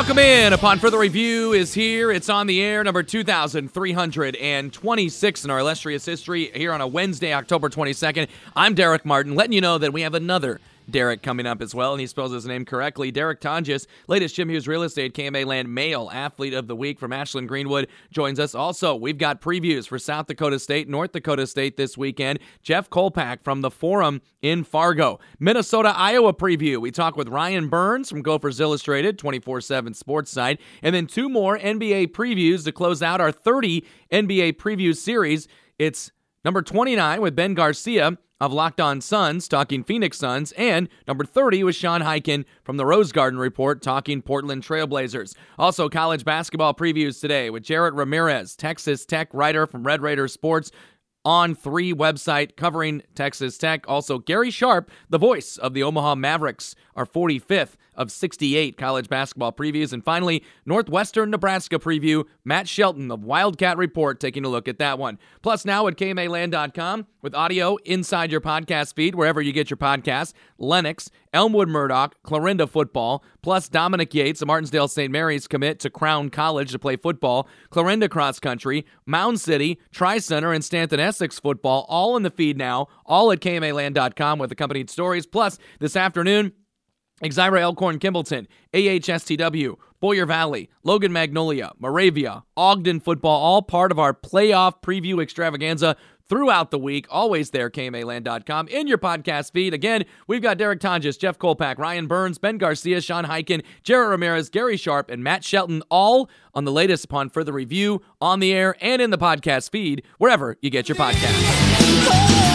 Welcome in. Upon further review is here. It's on the air, number 2,326 in our illustrious history here on a Wednesday, October 22nd. I'm Derek Martin, letting you know that we have another Derek coming up as well, and he spells his name correctly. Derek Tonjes, latest Jim Hughes Real Estate KMA Land Male Athlete of the Week from Ashland Greenwood, joins us. Also, we've got previews for South Dakota State, North Dakota State this weekend. Jeff Kolpak from the Forum in Fargo. Minnesota-Iowa preview. We talk with Ryan Burns from Gophers Illustrated, 24/7 sports site. And then two more NBA previews to close out our 30 NBA preview series. It's number 29 with Ben Garcia of Locked On Suns, talking Phoenix Suns, and number 30 was Sean Highkin from the Rose Garden Report, talking Portland Trailblazers. Also, college basketball previews today with Jarrett Ramirez, Texas Tech writer from Red Raider Sports, on 3 website covering Texas Tech. Also, Gary Sharp, the voice of the Omaha Mavericks, our 45th of 68 college basketball previews. And finally, Northwestern Nebraska preview, Matt Shelton of Wildcat Report taking a look at that one. Plus now at KMAland.com with audio inside your podcast feed, wherever you get your podcasts, Lennox, Elmwood Murdoch, Clarinda football, plus Dominic Yates, a Martinsdale St. Mary's commit to Crown College to play football, Clarinda cross country, Mound City, Tri-Center, and Stanton Essex football, all in the feed now, all at KMAland.com with accompanied stories. Plus, this afternoon, Exira Elkhorn Kimballton, AHSTW, Boyer Valley, Logan Magnolia, Moravia, Ogden football, all part of our playoff preview extravaganza throughout the week. Always there, KMAland.com, in your podcast feed. Again, we've got Derek Tonjes, Jeff Kolpak, Ryan Burns, Ben Garcia, Sean Highkin, Jarrett Ramirez, Gary Sharp, and Matt Shelton, all on the latest upon further review on the air and in the podcast feed, wherever you get your podcasts.